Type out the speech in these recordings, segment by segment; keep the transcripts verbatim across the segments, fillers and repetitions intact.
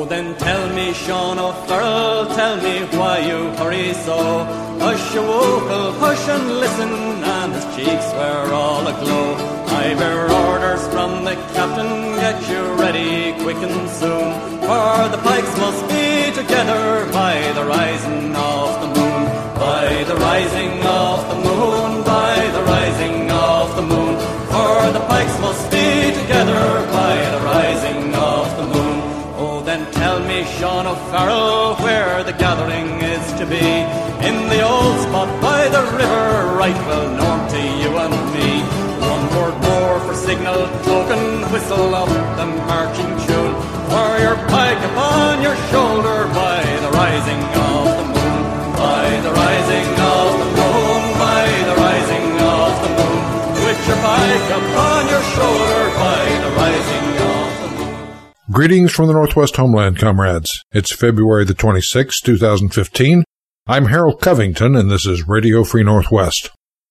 then tell me, Sean O'Farrell, tell me why you hurry so. Hush, you wokel, hush and listen, and his cheeks were all aglow. I bear orders from the captain, get you ready quick and soon, for the pikes must be together by the rising of the moon. By the rising of the moon, by the rising of the moon, for the pikes must be together by the rising of the moon. Oh, then tell me, Sean O'Farrell, where the gathering is to be. In the old spot by the river, right well known to you and me. One word more for signal token, whistle up the marching tune, for your pike upon your shoulder by the rising of the moon. By the rising of the moon, by the rising of the moon, with your pike upon your shoulder by the rising of the moon. Greetings from the Northwest Homeland, comrades. It's February the twenty-sixth, two thousand fifteen. I'm Harold Covington, and this is Radio Free Northwest.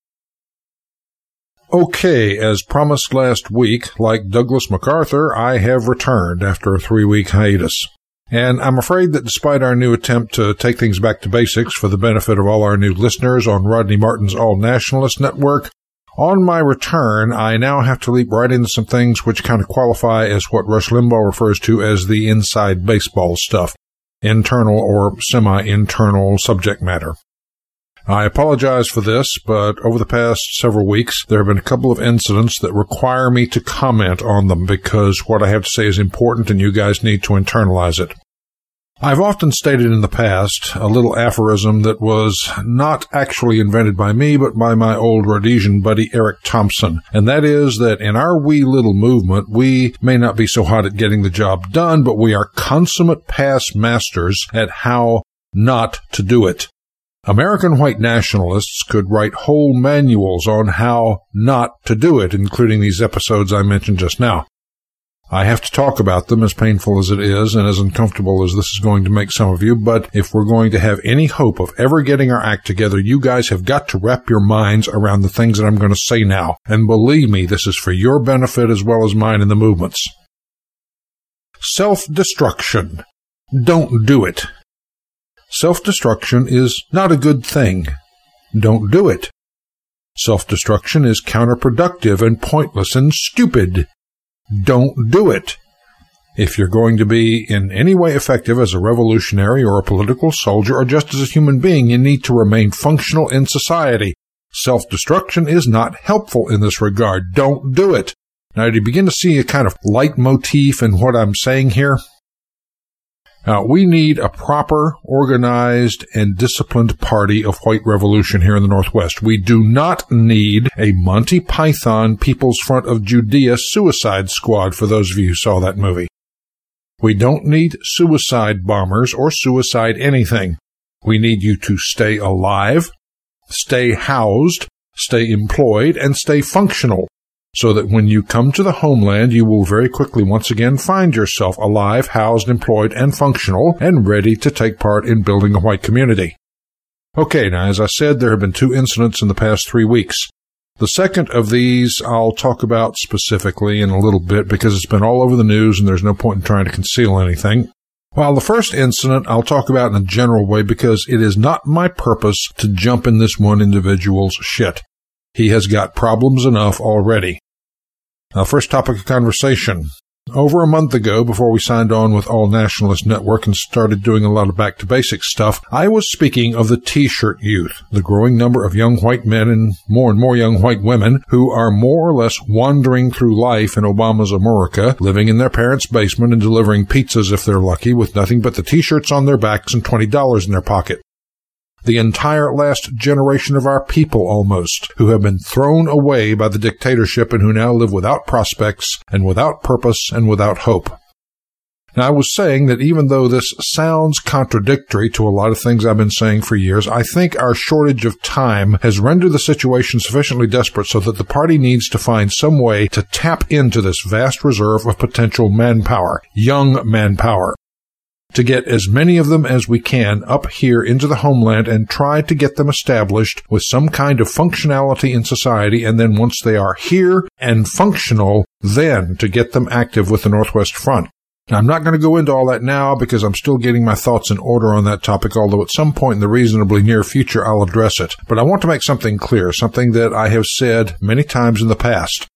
Okay, as promised last week, like Douglas MacArthur, I have returned after a three-week hiatus. And I'm afraid that despite our new attempt to take things back to basics for the benefit of all our new listeners on Rodney Martin's All Nationalist Network, on my return, I now have to leap right into some things which kind of qualify as what Rush Limbaugh refers to as the inside baseball stuff, internal or semi-internal subject matter. I apologize for this, but over the past several weeks, there have been a couple of incidents that require me to comment on them because what I have to say is important and you guys need to internalize it. I've often stated in the past a little aphorism that was not actually invented by me, but by my old Rhodesian buddy Eric Thompson, and that is that in our wee little movement, we may not be so hot at getting the job done, but we are consummate past masters at how not to do it. American white nationalists could write whole manuals on how not to do it, including these episodes I mentioned just now. I have to talk about them, as painful as it is and as uncomfortable as this is going to make some of you, but if we're going to have any hope of ever getting our act together, you guys have got to wrap your minds around the things that I'm going to say now. And believe me, this is for your benefit as well as mine in the movements. Self-destruction. Don't do it. Self-destruction is not a good thing. Don't do it. Self-destruction is counterproductive and pointless and stupid. Don't do it. If you're going to be in any way effective as a revolutionary or a political soldier or just as a human being, you need to remain functional in society. Self-destruction is not helpful in this regard. Don't do it. Now, do you begin to see a kind of leitmotif in what I'm saying here? Now, we need a proper, organized, and disciplined party of white revolution here in the Northwest. We do not need a Monty Python People's Front of Judea suicide squad, for those of you who saw that movie. We don't need suicide bombers or suicide anything. We need you to stay alive, stay housed, stay employed, and stay functional, so that when you come to the homeland, you will very quickly once again find yourself alive, housed, employed, and functional, and ready to take part in building a white community. Okay, now, as I said, there have been two incidents in the past three weeks. The second of these I'll talk about specifically in a little bit because it's been all over the news and there's no point in trying to conceal anything. While the first incident I'll talk about in a general way because it is not my purpose to jump in this one individual's shit. He has got problems enough already. Now, first topic of conversation. Over a month ago, before we signed on with All Nationalist Network and started doing a lot of back-to-basics stuff, I was speaking of the T-shirt youth, the growing number of young white men and more and more young white women who are more or less wandering through life in Obama's America, living in their parents' basement and delivering pizzas if they're lucky, with nothing but the T-shirts on their backs and twenty dollars in their pocket. The entire last generation of our people, almost, who have been thrown away by the dictatorship and who now live without prospects and without purpose and without hope. Now, I was saying that even though this sounds contradictory to a lot of things I've been saying for years, I think our shortage of time has rendered the situation sufficiently desperate so that the party needs to find some way to tap into this vast reserve of potential manpower, young manpower, to get as many of them as we can up here into the homeland and try to get them established with some kind of functionality in society, and then once they are here and functional, then to get them active with the Northwest Front. Now, I'm not going to go into all that now because I'm still getting my thoughts in order on that topic, although at some point in the reasonably near future I'll address it. But I want to make something clear, something that I have said many times in the past.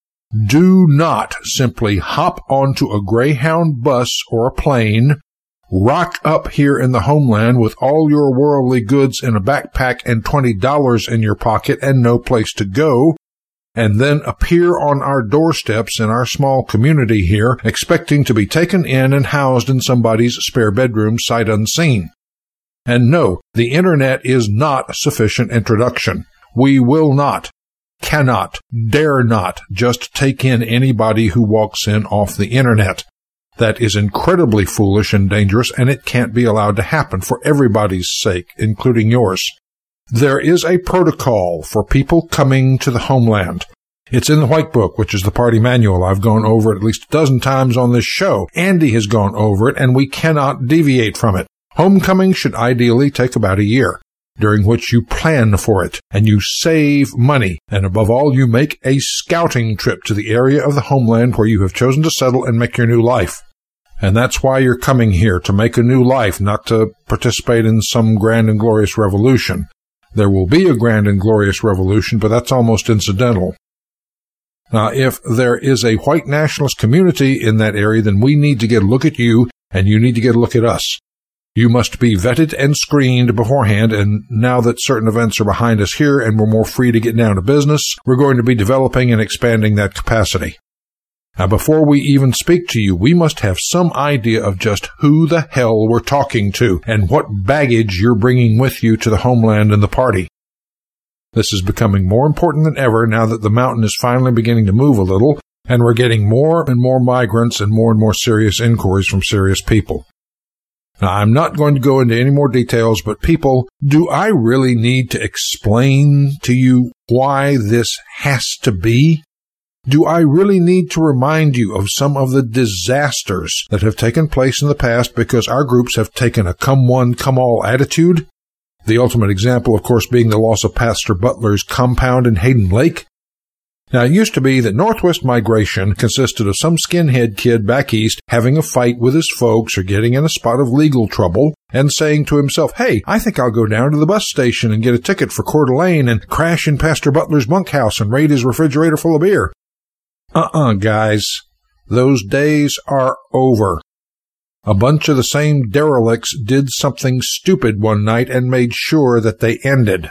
Do not simply hop onto a Greyhound bus or a plane, rock up here in the homeland with all your worldly goods in a backpack and twenty dollars in your pocket and no place to go, and then appear on our doorsteps in our small community here, expecting to be taken in and housed in somebody's spare bedroom sight unseen. And no, the Internet is not a sufficient introduction. We will not, cannot, dare not just take in anybody who walks in off the Internet. That is incredibly foolish and dangerous, and it can't be allowed to happen for everybody's sake, including yours. There is a protocol for people coming to the homeland. It's in the White Book, which is the party manual. I've gone over it at least a dozen times on this show. Andy has gone over it, and we cannot deviate from it. Homecoming should ideally take about a year, during which you plan for it, and you save money, and above all, you make a scouting trip to the area of the homeland where you have chosen to settle and make your new life. And that's why you're coming here, to make a new life, not to participate in some grand and glorious revolution. There will be a grand and glorious revolution, but that's almost incidental. Now, if there is a white nationalist community in that area, then we need to get a look at you, and you need to get a look at us. You must be vetted and screened beforehand, and now that certain events are behind us here and we're more free to get down to business, we're going to be developing and expanding that capacity. Now, before we even speak to you, we must have some idea of just who the hell we're talking to and what baggage you're bringing with you to the homeland and the party. This is becoming more important than ever now that the mountain is finally beginning to move a little, and we're getting more and more migrants and more and more serious inquiries from serious people. Now, I'm not going to go into any more details, but people, do I really need to explain to you why this has to be? Do I really need to remind you of some of the disasters that have taken place in the past because our groups have taken a come one, come all attitude? The ultimate example, of course, being the loss of Pastor Butler's compound in Hayden Lake. Now, it used to be that Northwest migration consisted of some skinhead kid back east having a fight with his folks or getting in a spot of legal trouble and saying to himself, hey, I think I'll go down to the bus station and get a ticket for Coeur d'Alene and crash in Pastor Butler's bunkhouse and raid his refrigerator full of beer. Uh-uh, guys. Those days are over. A bunch of the same derelicts did something stupid one night and made sure that they ended.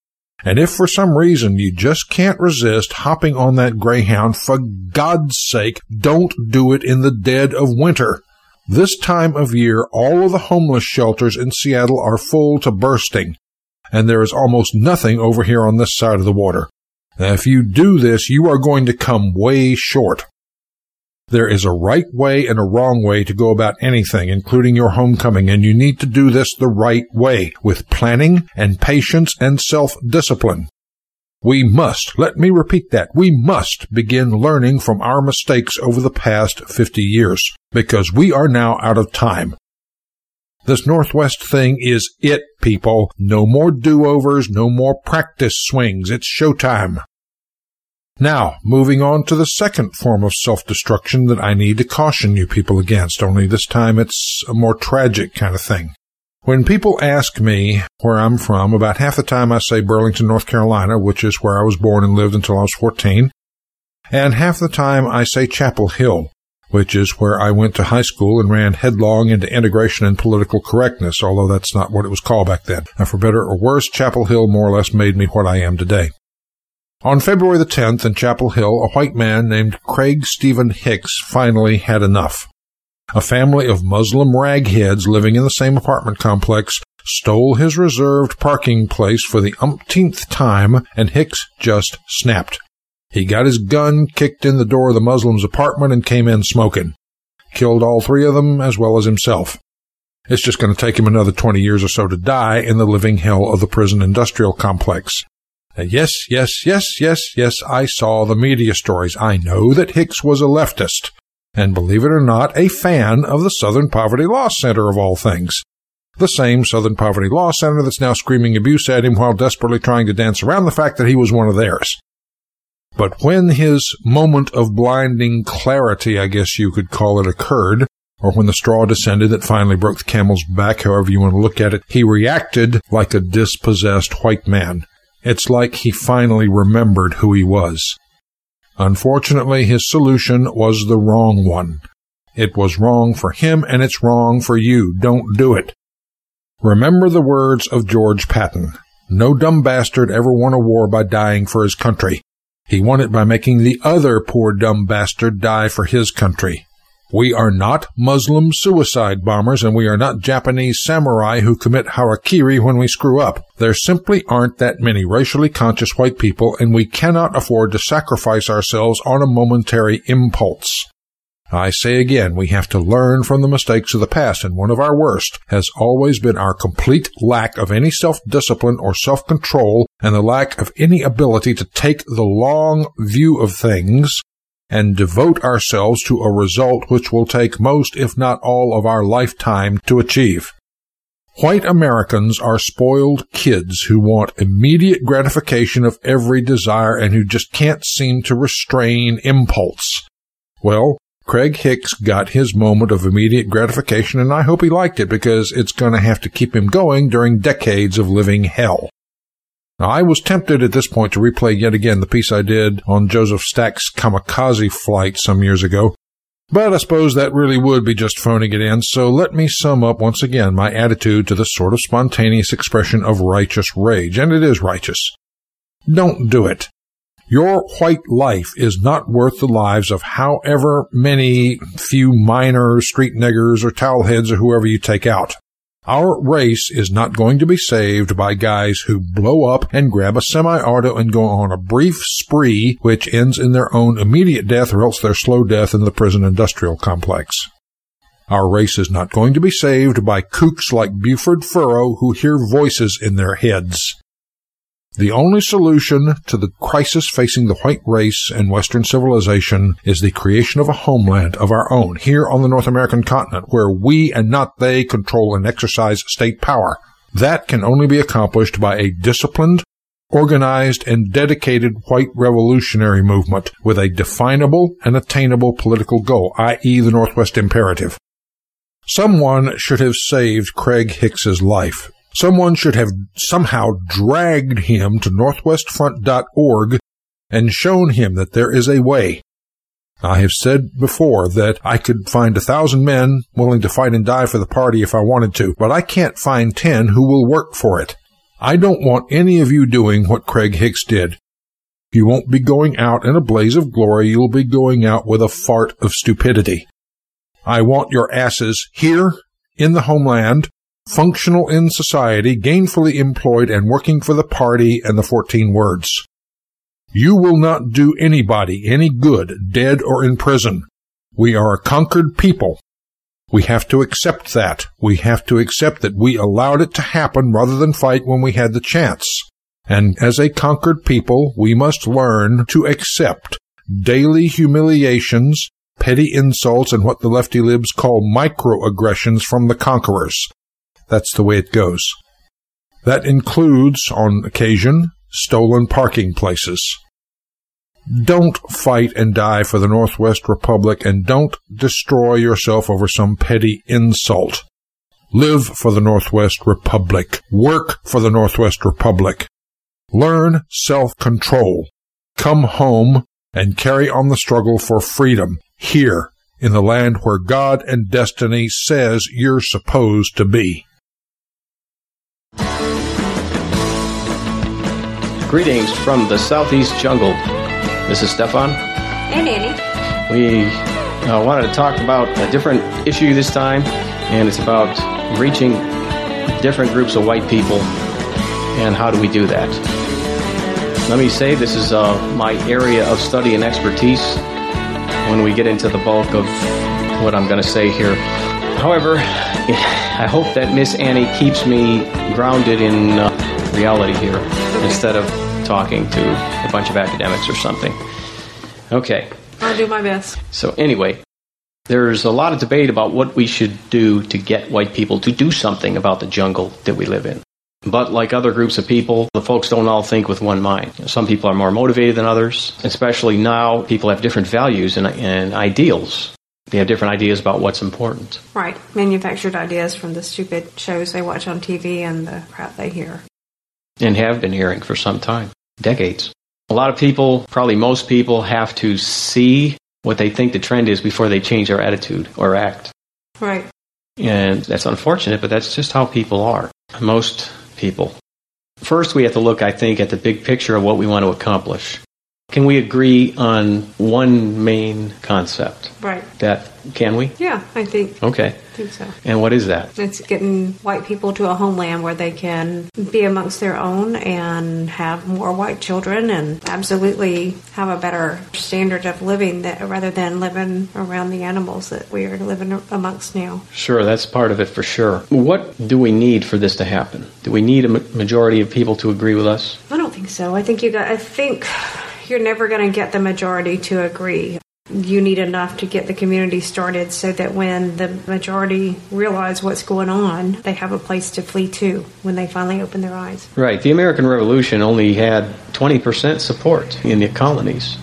And if for some reason you just can't resist hopping on that Greyhound, for God's sake, don't do it in the dead of winter. This time of year, all of the homeless shelters in Seattle are full to bursting, and there is almost nothing over here on this side of the water. Now, if you do this, you are going to come way short. There is a right way and a wrong way to go about anything, including your homecoming, and you need to do this the right way, with planning and patience and self-discipline. We must, let me repeat that, we must begin learning from our mistakes over the past fifty years, because we are now out of time. This Northwest thing is it, people. No more do-overs, no more practice swings. It's showtime. Now, moving on to the second form of self-destruction that I need to caution you people against, only this time it's a more tragic kind of thing. When people ask me where I'm from, about half the time I say Burlington, North Carolina, which is where I was born and lived until I was fourteen, and half the time I say Chapel Hill, which is where I went to high school and ran headlong into integration and political correctness, although that's not what it was called back then. Now, for better or worse, Chapel Hill more or less made me what I am today. On February the tenth in Chapel Hill, a white man named Craig Stephen Hicks finally had enough. A family of Muslim ragheads living in the same apartment complex stole his reserved parking place for the umpteenth time, and Hicks just snapped. He got his gun, kicked in the door of the Muslim's apartment, and came in smoking. Killed all three of them, as well as himself. It's just going to take him another twenty years or so to die in the living hell of the prison industrial complex. Now, yes, yes, yes, yes, yes, I saw the media stories. I know that Hicks was a leftist, and believe it or not, a fan of the Southern Poverty Law Center of all things. The same Southern Poverty Law Center that's now screaming abuse at him while desperately trying to dance around the fact that he was one of theirs. But when his moment of blinding clarity, I guess you could call it, occurred, or when the straw descended that finally broke the camel's back, however you want to look at it, he reacted like a dispossessed white man. It's like he finally remembered who he was. Unfortunately, his solution was the wrong one. It was wrong for him, and it's wrong for you. Don't do it. Remember the words of George Patton. No dumb bastard ever won a war by dying for his country. He won it by making the other poor dumb bastard die for his country. We are not Muslim suicide bombers, and we are not Japanese samurai who commit harakiri when we screw up. There simply aren't that many racially conscious white people, and we cannot afford to sacrifice ourselves on a momentary impulse. I say again, we have to learn from the mistakes of the past, and one of our worst has always been our complete lack of any self-discipline or self-control, and the lack of any ability to take the long view of things and devote ourselves to a result which will take most, if not all, of our lifetime to achieve. White Americans are spoiled kids who want immediate gratification of every desire and who just can't seem to restrain impulse. Well, Craig Hicks got his moment of immediate gratification, and I hope he liked it because it's going to have to keep him going during decades of living hell. Now, I was tempted at this point to replay yet again the piece I did on Joseph Stack's kamikaze flight some years ago, but I suppose that really would be just phoning it in, so let me sum up once again my attitude to this sort of spontaneous expression of righteous rage, and it is righteous. Don't do it. Your white life is not worth the lives of however many few minor street niggers or towelheads or whoever you take out. Our race is not going to be saved by guys who blow up and grab a semi-auto and go on a brief spree which ends in their own immediate death or else their slow death in the prison industrial complex. Our race is not going to be saved by kooks like Buford Furrow who hear voices in their heads. The only solution to the crisis facing the white race and Western civilization is the creation of a homeland of our own here on the North American continent where we and not they control and exercise state power. That can only be accomplished by a disciplined, organized, and dedicated white revolutionary movement with a definable and attainable political goal, that is the Northwest Imperative. Someone should have saved Craig Hicks's life. Someone should have somehow dragged him to northwest front dot org and shown him that there is a way. I have said before that I could find a thousand men willing to fight and die for the party if I wanted to, but I can't find ten who will work for it. I don't want any of you doing what Craig Hicks did. You won't be going out in a blaze of glory, you'll be going out with a fart of stupidity. I want your asses here, in the homeland, functional in society, gainfully employed, and working for the party and the fourteen words. You will not do anybody any good, dead or in prison. We are a conquered people. We have to accept that. We have to accept that we allowed it to happen rather than fight when we had the chance. And as a conquered people, we must learn to accept daily humiliations, petty insults, and what the lefty libs call microaggressions from the conquerors. That's the way it goes. That includes, on occasion, stolen parking places. Don't fight and die for the Northwest Republic, and don't destroy yourself over some petty insult. Live for the Northwest Republic. Work for the Northwest Republic. Learn self-control. Come home and carry on the struggle for freedom here in the land where God and destiny says you're supposed to be. Greetings from the Southeast Jungle. This is Stefan. And Annie. We uh, wanted to talk about a different issue this time, and it's about reaching different groups of white people, and how do we do that? Let me say this is uh, my area of study and expertise when we get into the bulk of what I'm going to say here. However, I hope that Miss Annie keeps me grounded in uh, reality here instead of talking to a bunch of academics or something. Okay. I'll do my best. So anyway, there's a lot of debate about what we should do to get white people to do something about the jungle that we live in. But like other groups of people, the folks don't all think with one mind. Some people are more motivated than others, especially now people have different values and, and ideals. They have different ideas about what's important. Right. Manufactured ideas from the stupid shows they watch on T V and the crap they hear. And have been hearing for some time, decades. A lot of people, probably most people, have to see what they think the trend is before they change their attitude or act. Right. And that's unfortunate, but that's just how people are. Most people. First, we have to look, I think, at the big picture of what we want to accomplish. Can we agree on one main concept? Right. That, can we? Yeah, I think. Okay. I think so. And what is that? It's getting white people to a homeland where they can be amongst their own and have more white children and absolutely have a better standard of living that, rather than living around the animals that we are living amongst now. Sure, that's part of it for sure. What do we need for this to happen? Do we need a majority of people to agree with us? I don't think so. I think you got. I think you're never going to get the majority to agree. You need enough to get the community started so that when the majority realize what's going on, they have a place to flee to when they finally open their eyes. Right. The American Revolution only had twenty percent support in the colonies.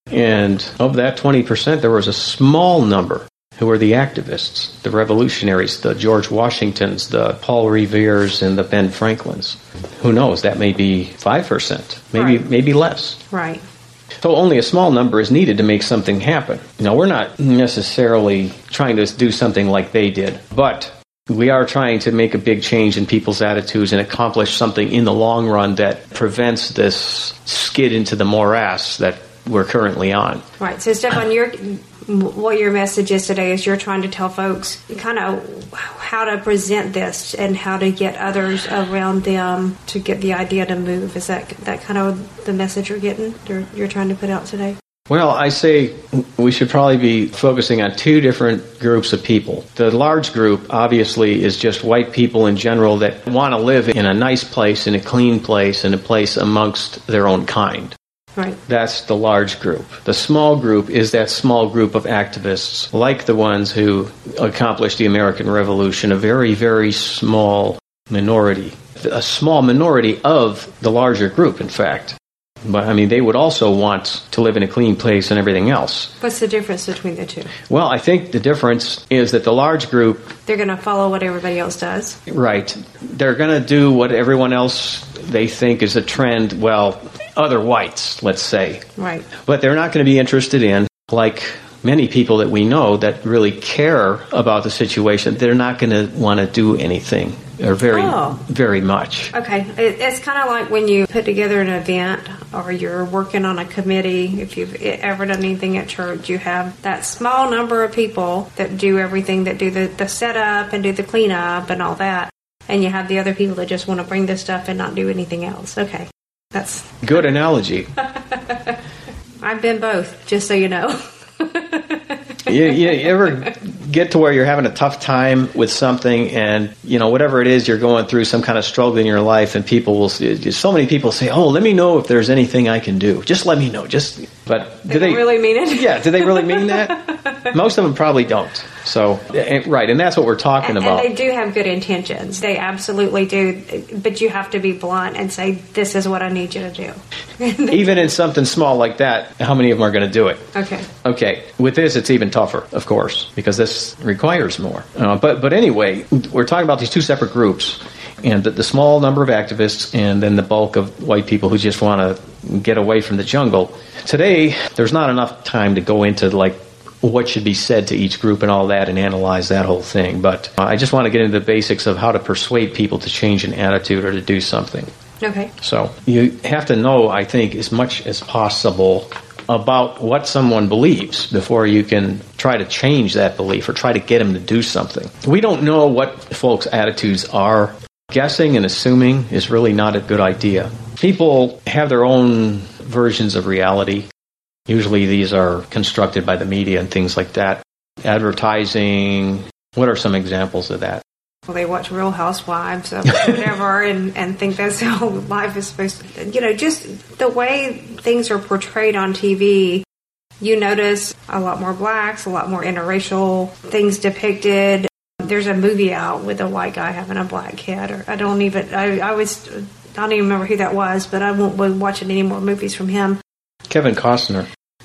And of that twenty percent, there was a small number who were the activists, the revolutionaries, the George Washingtons, the Paul Reveres, and the Ben Franklins. Who knows? That may be five percent, maybe Right. maybe less. Right. So only a small number is needed to make something happen. Now, we're not necessarily trying to do something like they did, but we are trying to make a big change in people's attitudes and accomplish something in the long run that prevents this skid into the morass that we're currently on. Right. So, Stefan, your what your message is today is you're trying to tell folks kind of how to present this and how to get others around them to get the idea to move. Is that that kind of the message you're getting? You're, you're trying to put out today? Well, I say we should probably be focusing on two different groups of people. The large group, obviously, is just white people in general that want to live in a nice place, in a clean place, in a place amongst their own kind. Right. That's the large group. The small group is that small group of activists, like the ones who accomplished the American Revolution, a very, very small minority. A small minority of the larger group, in fact. But, I mean, they would also want to live in a clean place and everything else. What's the difference between the two? Well, I think the difference is that the large group... They're going to follow what everybody else does. Right. They're going to do what everyone else they think is a trend, well, other whites, let's say. Right. But they're not going to be interested in, like many people that we know that really care about the situation, they're not going to want to do anything, or very, oh. very much. Okay. It, it's kind of like when you put together an event or you're working on a committee. If you've ever done anything at church, you have that small number of people that do everything, that do the, the setup and do the cleanup and all that. And you have the other people that just want to bring this stuff and not do anything else. Okay. That's good analogy. I've been both, just so you know. you, you ever get to where you're having a tough time with something, and you know whatever it is you're going through, some kind of struggle in your life, and people will so many people say, "Oh, let me know if there's anything I can do. Just let me know." Just but they do they really mean it? Yeah, do they really mean that? Most of them probably don't. So right, and that's what we're talking and, about. And they do have good intentions. They absolutely do. But you have to be blunt and say, "This is what I need you to do." Even in something small like that, how many of them are going to do it? Okay. Okay. With this, it's even tougher, of course, because this requires more. Uh, but but anyway, we're talking about these two separate groups, and the, the small number of activists, and then the bulk of white people who just want to get away from the jungle. Today, there's not enough time to go into like what should be said to each group and all that and analyze that whole thing. But uh, I just want to get into the basics of how to persuade people to change an attitude or to do something. Okay. So you have to know, I think, as much as possible about what someone believes before you can try to change that belief or try to get them to do something. We don't know what folks' attitudes are. Guessing and assuming is really not a good idea. People have their own versions of reality. Usually these are constructed by the media and things like that. Advertising. What are some examples of that? Well, they watch Real Housewives or whatever and, and think that's how life is supposed to... You know, just the way things are portrayed on T V, you notice a lot more blacks, a lot more interracial things depicted. There's a movie out with a white guy having a black kid. Or I don't even... I, I was... I don't even remember who that was, but I won't be watching any more movies from him. Kevin Costner.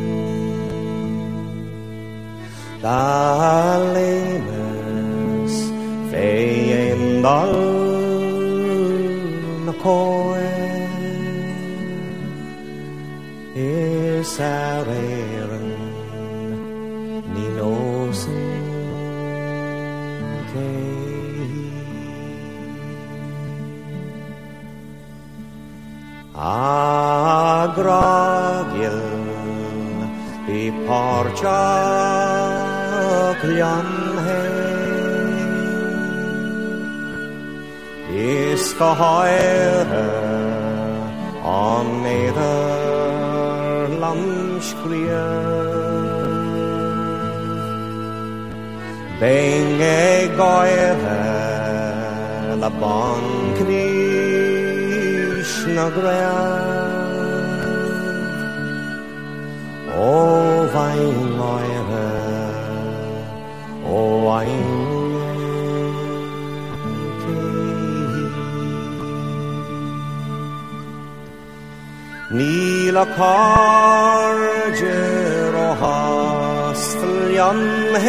Dalemes feindal na koe isareren ni nosen kei agragil i parcha kljan hei iska haere an neder landsklier benge goere la ban Krishna grev o vain goere o vain Nila karger og hasteljan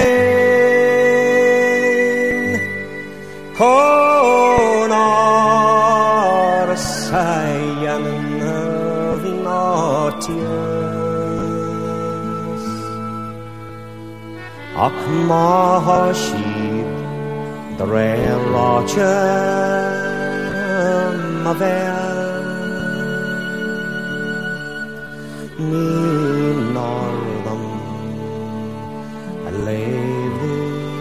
hen konar seien vinatjes ak mahashib drerache mavel Min nordam a levde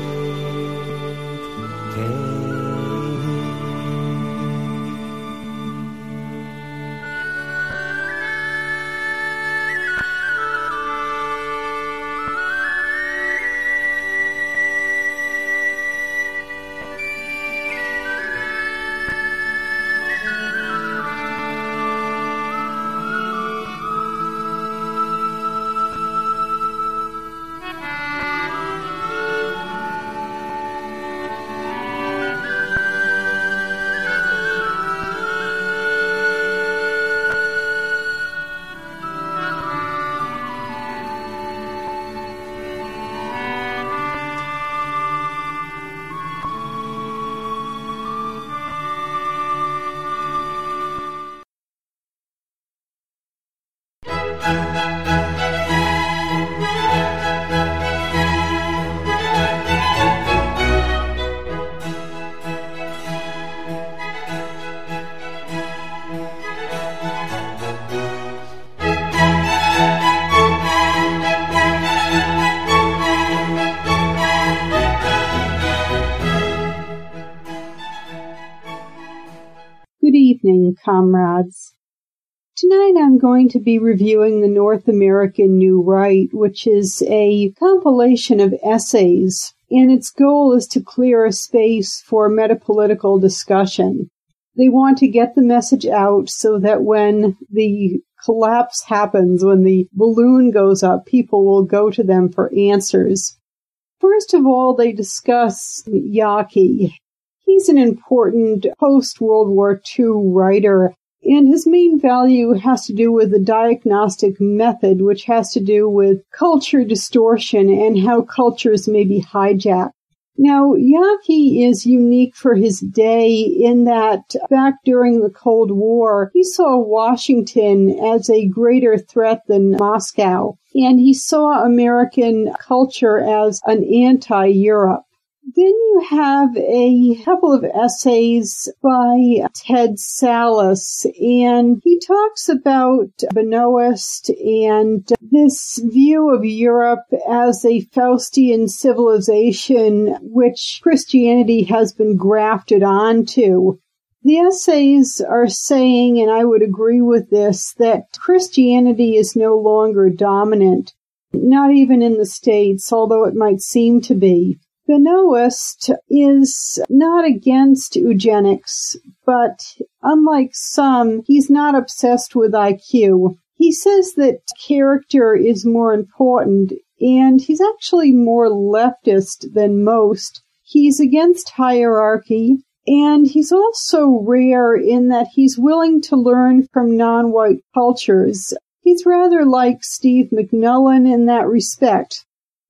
Good evening, comrades. Tonight I'm going to be reviewing the North American New Right, which is a compilation of essays, and its goal is to clear a space for metapolitical discussion. They want to get the message out so that when the collapse happens, when the balloon goes up, people will go to them for answers. First of all, they discuss Yawkey. He's an important post-World War Two writer, and his main value has to do with the diagnostic method, which has to do with culture distortion and how cultures may be hijacked. Now, Yawkey is unique for his day in that back during the Cold War, he saw Washington as a greater threat than Moscow, and he saw American culture as an anti-Europe. Then you have a couple of essays by Ted Sallis, and he talks about Benoist and this view of Europe as a Faustian civilization which Christianity has been grafted onto. The essays are saying, and I would agree with this, that Christianity is no longer dominant, not even in the States, although it might seem to be. Benoist is not against eugenics, but unlike some, he's not obsessed with I Q. He says that character is more important, and he's actually more leftist than most. He's against hierarchy, and he's also rare in that he's willing to learn from non-white cultures. He's rather like Steve McMillan in that respect.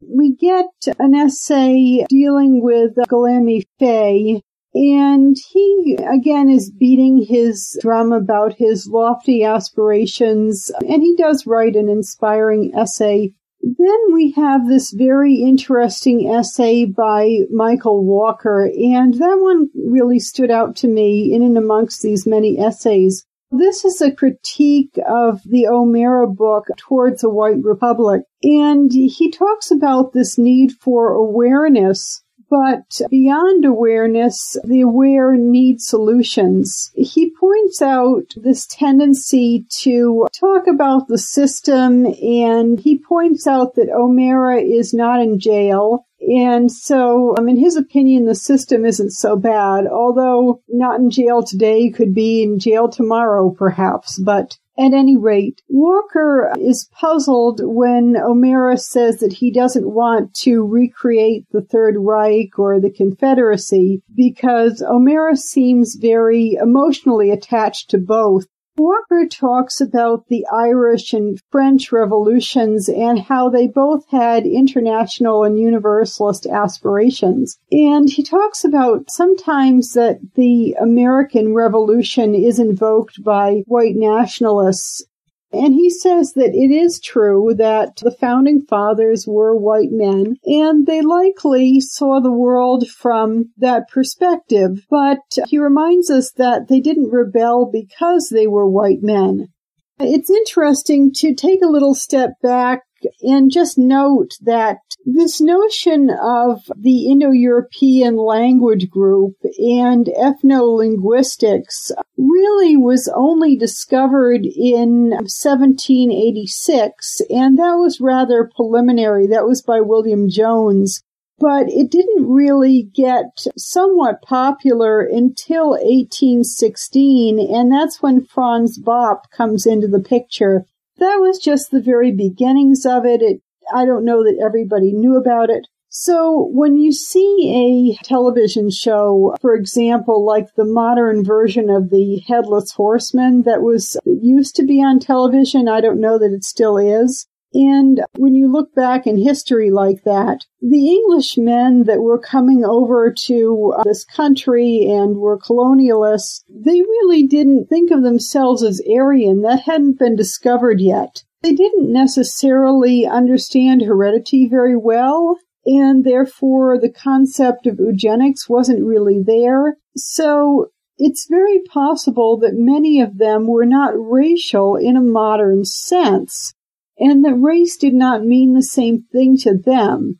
we get an essay dealing with Galami Faye, and he, again, is beating his drum about his lofty aspirations, and he does write an inspiring essay. Then we have this very interesting essay by Michael Walker, and that one really stood out to me in and amongst these many essays. This is a critique of the O'Mara book, Towards a White Republic, and he talks about this need for awareness. But beyond awareness, the aware need solutions. He points out this tendency to talk about the system, and he points out that O'Mara is not in jail. And so, um, in his opinion, the system isn't so bad, although not in jail today, could be in jail tomorrow, perhaps. But at any rate, Walker is puzzled when O'Mara says that he doesn't want to recreate the Third Reich or the Confederacy because O'Mara seems very emotionally attached to both. Walker talks about the Irish and French revolutions and how they both had international and universalist aspirations. And he talks about sometimes that the American Revolution is invoked by white nationalists. And he says that it is true that the founding fathers were white men, and they likely saw the world from that perspective. But he reminds us that they didn't rebel because they were white men. It's interesting to take a little step back and just note that this notion of the Indo-European language group and ethno-linguistics really was only discovered in seventeen eighty-six, and that was rather preliminary. That was by William Jones. But it didn't really get somewhat popular until eighteen sixteen, and that's when Franz Bopp comes into the picture. That was just the very beginnings of it. it. I don't know that everybody knew about it. So when you see a television show, for example, like the modern version of the Headless Horseman that was that used to be on television, I don't know that it still is. And when you look back in history like that, the Englishmen that were coming over to uh, this country and were colonialists, they really didn't think of themselves as Aryan. That hadn't been discovered yet. They didn't necessarily understand heredity very well, and therefore the concept of eugenics wasn't really there. So it's very possible that many of them were not racial in a modern sense, and that race did not mean the same thing to them.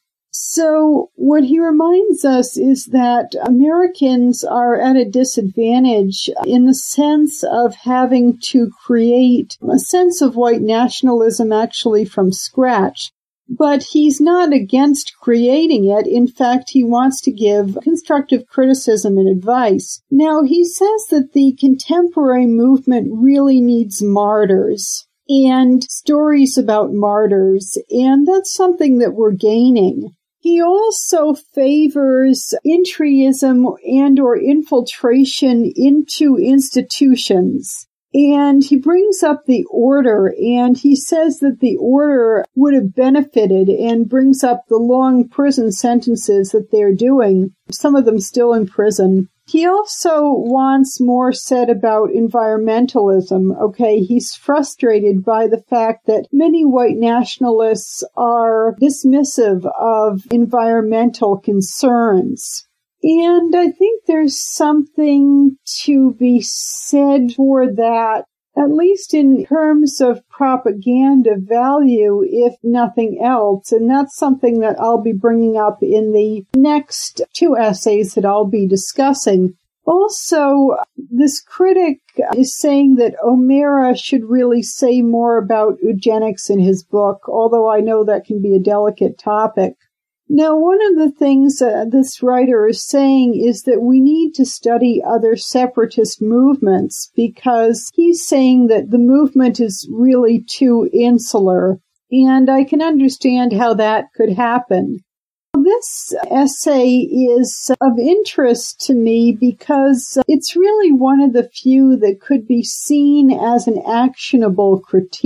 So what he reminds us is that Americans are at a disadvantage in the sense of having to create a sense of white nationalism actually from scratch. But he's not against creating it. In fact, he wants to give constructive criticism and advice. Now, he says that the contemporary movement really needs martyrs and stories about martyrs, and that's something that we're gaining. He also favors entryism and or infiltration into institutions. And he brings up the order, and he says that the order would have benefited, and brings up the long prison sentences that they're doing, some of them still in prison. He also wants more said about environmentalism. Okay, he's frustrated by the fact that many white nationalists are dismissive of environmental concerns. And I think there's something to be said for that, at least in terms of propaganda value, if nothing else. And that's something that I'll be bringing up in the next two essays that I'll be discussing. Also, this critic is saying that O'Mara should really say more about eugenics in his book, although I know that can be a delicate topic. Now, one of the things uh, this writer is saying is that we need to study other separatist movements, because he's saying that the movement is really too insular, and I can understand how that could happen. This essay is of interest to me because it's really one of the few that could be seen as an actionable critique.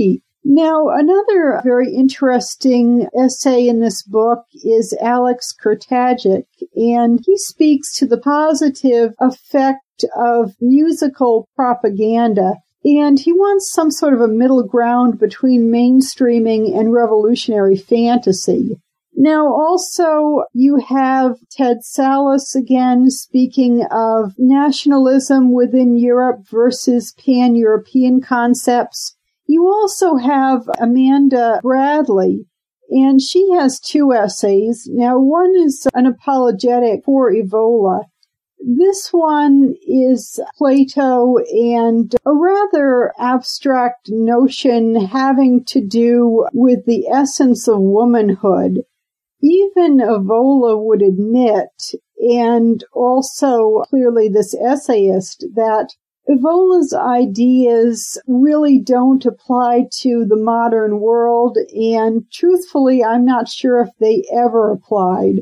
Now, another very interesting essay in this book is Alex Kurtagic, and he speaks to the positive effect of musical propaganda, and he wants some sort of a middle ground between mainstreaming and revolutionary fantasy. Now, also, you have Ted Sallis again speaking of nationalism within Europe versus pan-European concepts. You also have Amanda Bradley, and she has two essays. Now, one is an apologetic for Evola. This one is Plato and a rather abstract notion having to do with the essence of womanhood. Even Evola would admit, and also clearly this essayist, that Evola's ideas really don't apply to the modern world, and truthfully, I'm not sure if they ever applied.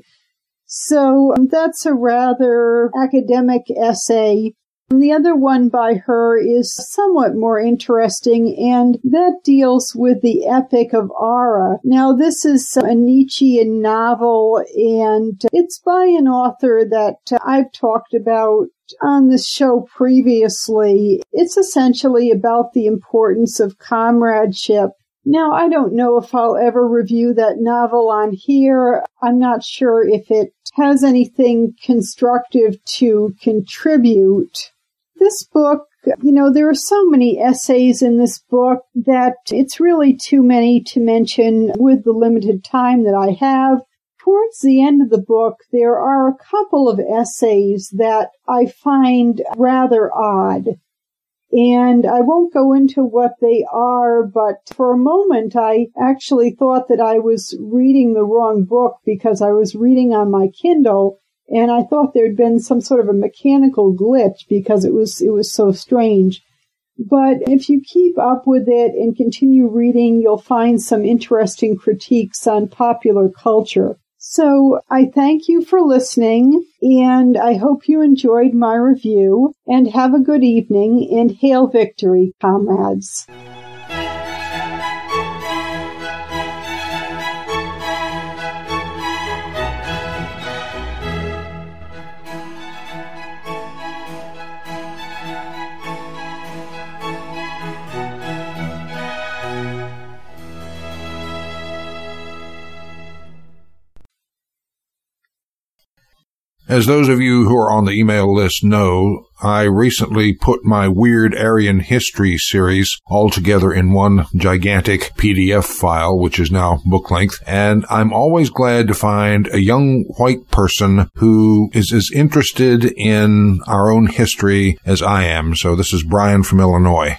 So um, that's a rather academic essay. And the other one by her is somewhat more interesting, and that deals with the Epic of Ara. Now, this is a Nietzschean novel, and it's by an author that I've talked about on the show previously. It's essentially about the importance of comradeship. Now, I don't know if I'll ever review that novel on here. I'm not sure if it has anything constructive to contribute. This book, you know, there are so many essays in this book that it's really too many to mention with the limited time that I have. Towards the end of the book, there are a couple of essays that I find rather odd. And I won't go into what they are, but for a moment I actually thought that I was reading the wrong book because I was reading on my Kindle, and I thought there'd been some sort of a mechanical glitch because it was it was so strange. But if you keep up with it and continue reading, you'll find some interesting critiques on popular culture. So I thank you for listening, and I hope you enjoyed my review, and have a good evening, and hail victory, comrades. As those of you who are on the email list know, I recently put my Weird Aryan History series all together in one gigantic P D F file, which is now book length, and I'm always glad to find a young white person who is as interested in our own history as I am. So this is Brian from Illinois.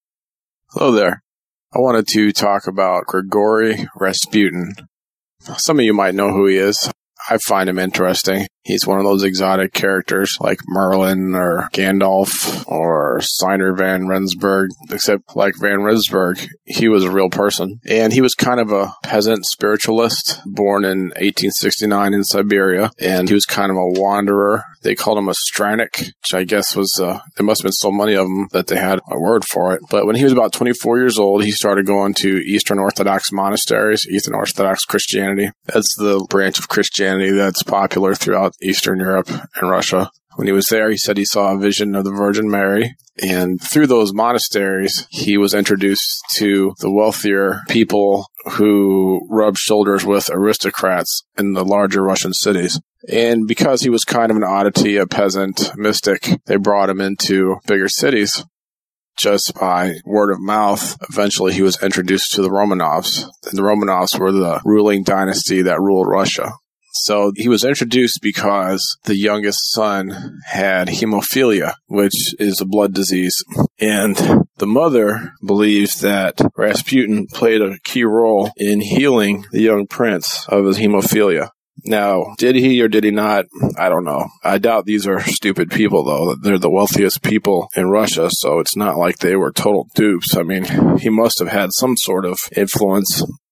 Hello there. I wanted to talk about Grigory Rasputin. Some of you might know who he is. I find him interesting. He's one of those exotic characters like Merlin or Gandalf or Steiner van Rensburg, except like Van Rensburg, he was a real person. And he was kind of a peasant spiritualist, born in eighteen sixty-nine in Siberia, and he was kind of a wanderer. They called him a Stranik, which I guess was, uh, there must have been so many of them that they had a word for it. But when he was about twenty-four years old, he started going to Eastern Orthodox monasteries, Eastern Orthodox Christianity. That's the branch of Christianity that's popular throughout Eastern Europe and Russia. When he was there, he said he saw a vision of the Virgin Mary. And through those monasteries, he was introduced to the wealthier people who rubbed shoulders with aristocrats in the larger Russian cities. And because he was kind of an oddity, a peasant mystic, they brought him into bigger cities. Just by word of mouth, eventually he was introduced to the Romanovs. And the Romanovs were the ruling dynasty that ruled Russia. So he was introduced because the youngest son had hemophilia, which is a blood disease. And the mother believes that Rasputin played a key role in healing the young prince of his hemophilia. Now, did he or did he not? I don't know. I doubt these are stupid people, though. They're the wealthiest people in Russia, so it's not like they were total dupes. I mean, he must have had some sort of influence.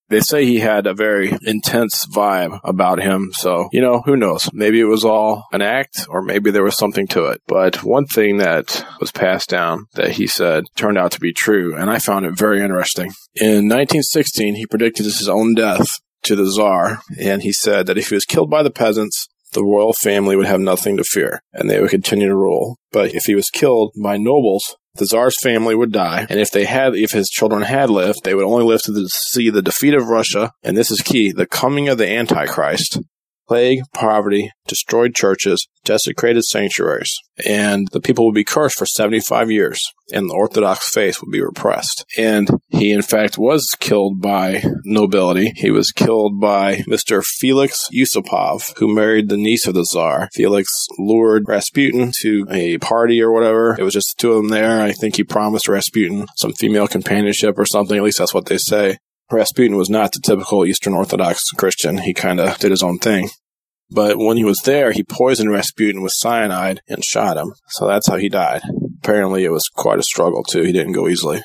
They say he had a very intense vibe about him, so, you know, who knows? Maybe it was all an act, or maybe there was something to it. But one thing that was passed down that he said turned out to be true, and I found it very interesting. In nineteen sixteen, he predicted his own death to the Tsar, and he said that if he was killed by the peasants, the royal family would have nothing to fear, and they would continue to rule. But if he was killed by nobles, the Tsar's family would die, and if they had, if his children had lived, they would only live to the, see the defeat of Russia, and this is key, the coming of the Antichrist, plague, poverty, destroyed churches, desecrated sanctuaries, and the people would be cursed for seventy-five years, and the Orthodox faith would be repressed. And he, in fact, was killed by nobility. He was killed by Mister Felix Yusupov, who married the niece of the Tsar. Felix lured Rasputin to a party or whatever. It was just the two of them there. I think he promised Rasputin some female companionship or something. At least that's what they say. Rasputin was not the typical Eastern Orthodox Christian. He kind of did his own thing. But when he was there, he poisoned Rasputin with cyanide and shot him. So that's how he died. Apparently, it was quite a struggle, too. He didn't go easily.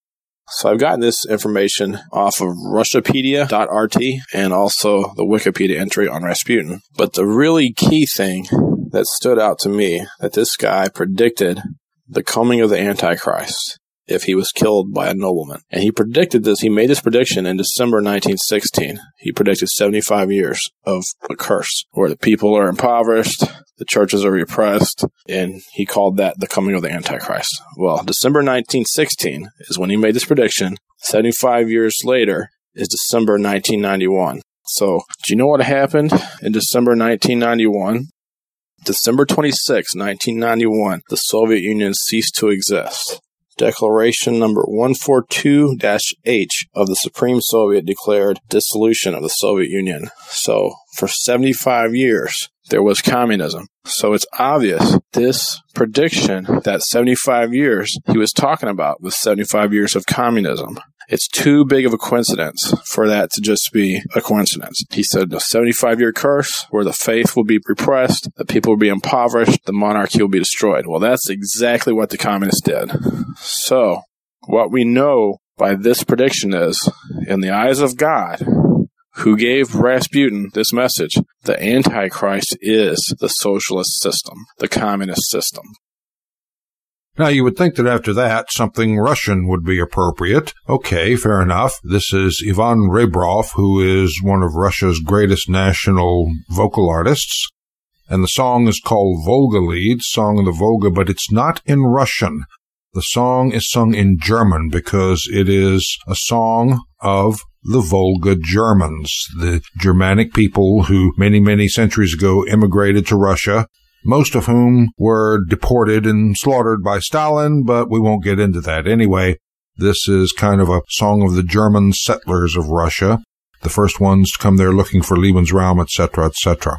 So I've gotten this information off of Russiopedia dot R T and also the Wikipedia entry on Rasputin. But the really key thing that stood out to me, that this guy predicted the coming of the Antichrist if he was killed by a nobleman. And he predicted this, he made this prediction in December nineteen sixteen. He predicted seventy-five years of a curse, where the people are impoverished, the churches are repressed, and he called that the coming of the Antichrist. Well, December nineteen sixteen is when he made this prediction. seventy-five years later is December nineteen ninety-one. So, do you know what happened in December nineteen ninety-one? December twenty-sixth, nineteen ninety-one, the Soviet Union ceased to exist. Declaration number one forty-two H of the Supreme Soviet declared dissolution of the Soviet Union. So, for seventy-five years, there was communism. So it's obvious this prediction that seventy-five years he was talking about was seventy-five years of communism. It's too big of a coincidence for that to just be a coincidence. He said a seventy-five-year curse where the faith will be repressed, the people will be impoverished, the monarchy will be destroyed. Well, that's exactly what the communists did. So, what we know by this prediction is, in the eyes of God, who gave Rasputin this message, the Antichrist is the socialist system, the communist system. Now, you would think that after that, something Russian would be appropriate. Okay, fair enough. This is Ivan Rebrov, who is one of Russia's greatest national vocal artists. And the song is called Volga Lied, Song of the Volga, but it's not in Russian. The song is sung in German because it is a song of the Volga Germans, the Germanic people who many, many centuries ago immigrated to Russia, most of whom were deported and slaughtered by Stalin, but we won't get into that. Anyway, this is kind of a song of the German settlers of Russia, the first ones to come there looking for Lebensraum, et cetera, et cetera.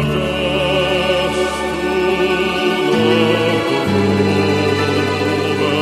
Over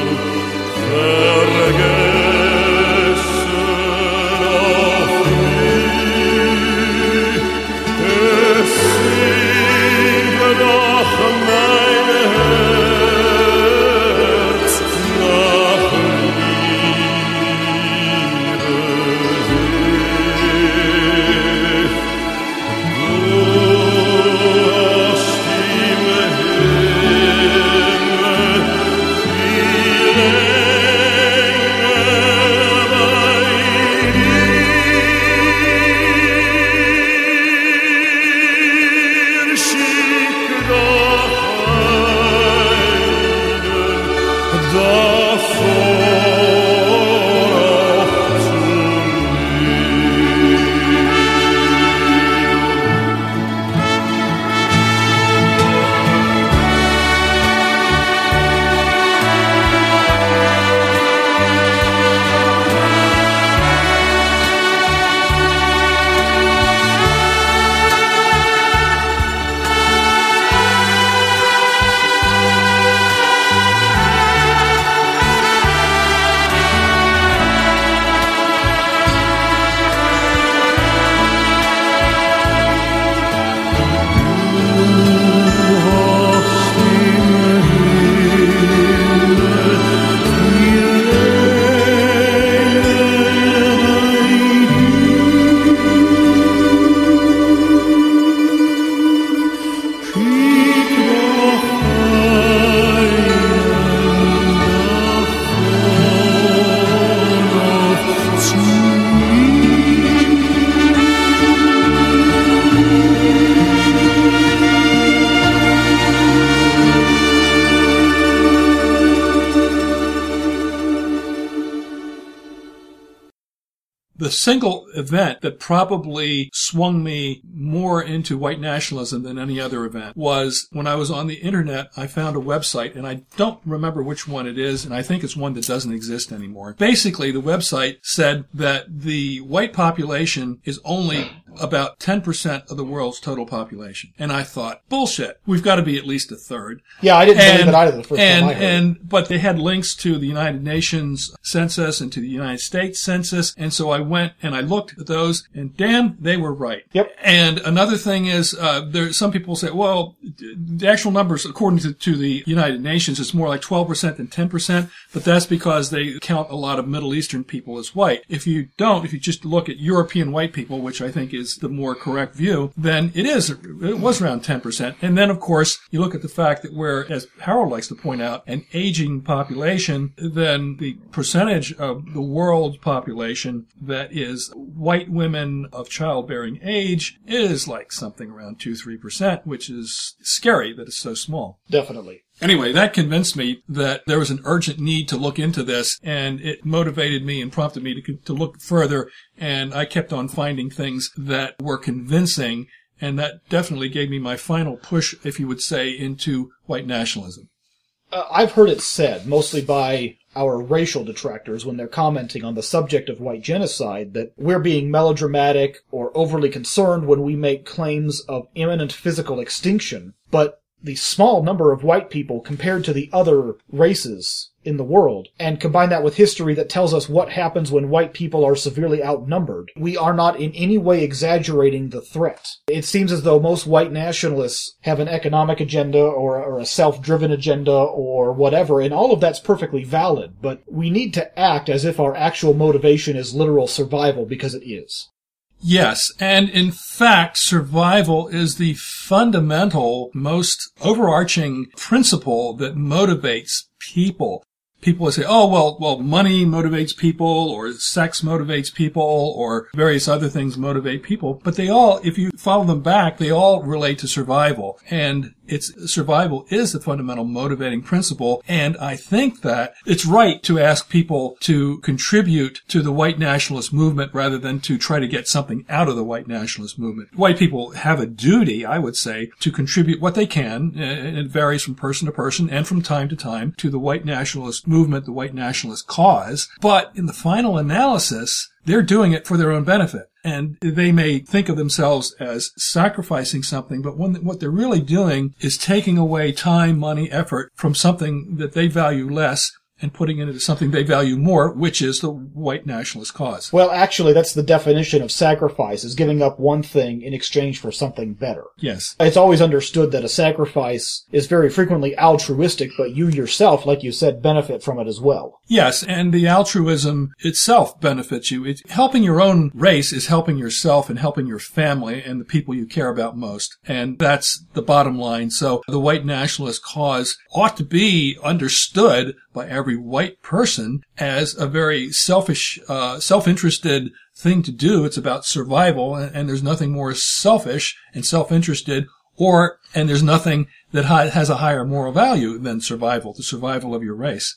The single event that probably swung me more into white nationalism than any other event was when I was on the internet. I found a website, and I don't remember which one it is, and I think it's one that doesn't exist anymore. Basically, the website said that the white population is only about ten percent of the world's total population. And I thought, bullshit. We've got to be at least a third. Yeah, I didn't and, believe it either the first and, time I heard and, it. But they had links to the United Nations census and to the United States census, and so I went and I looked at those, and damn, they were right. Yep. And another thing is, uh, there, some people say, well, the actual numbers, according to, to the United Nations, it's more like twelve percent than ten percent, but that's because they count a lot of Middle Eastern people as white. If you don't, if you just look at European white people, which I think is the more correct view, then it is, it was around ten percent. And then, of course, you look at the fact that we're, as Harold likes to point out, an aging population, then the percentage of the world population that is white women of childbearing age is like something around two to three percent, which is scary that it's so small. Definitely. Anyway, that convinced me that there was an urgent need to look into this, and it motivated me and prompted me to, to look further, and I kept on finding things that were convincing, and that definitely gave me my final push, if you would say, into white nationalism. Uh, I've heard it said, mostly by our racial detractors when they're commenting on the subject of white genocide, that we're being melodramatic or overly concerned when we make claims of imminent physical extinction, but the small number of white people compared to the other races in the world, and combine that with history that tells us what happens when white people are severely outnumbered, we are not in any way exaggerating the threat. It seems as though most white nationalists have an economic agenda or, or a self-driven agenda or whatever, and all of that's perfectly valid, but we need to act as if our actual motivation is literal survival, because it is. Yes, and in fact, survival is the fundamental, most overarching principle that motivates people. People will say, oh, well, well, money motivates people, or sex motivates people, or various other things motivate people. But they all, if you follow them back, they all relate to survival. And it's, survival is the fundamental motivating principle. And I think that it's right to ask people to contribute to the white nationalist movement rather than to try to get something out of the white nationalist movement. White people have a duty, I would say, to contribute what they can, and it varies from person to person and from time to time, to the white nationalist movement, the white nationalist cause. But in the final analysis, they're doing it for their own benefit. And they may think of themselves as sacrificing something, but when, what they're really doing is taking away time, money, effort from something that they value less and putting it into something they value more, which is the white nationalist cause. Well, actually, that's the definition of sacrifice, is giving up one thing in exchange for something better. Yes. It's always understood that a sacrifice is very frequently altruistic, but you yourself, like you said, benefit from it as well. Yes, and the altruism itself benefits you. It, helping your own race is helping yourself and helping your family and the people you care about most. And that's the bottom line. So the white nationalist cause ought to be understood by every white person as a very selfish, uh, self-interested thing to do. It's about survival, and, and there's nothing more selfish and self-interested, or, and there's nothing that ha- has a higher moral value than survival, the survival of your race.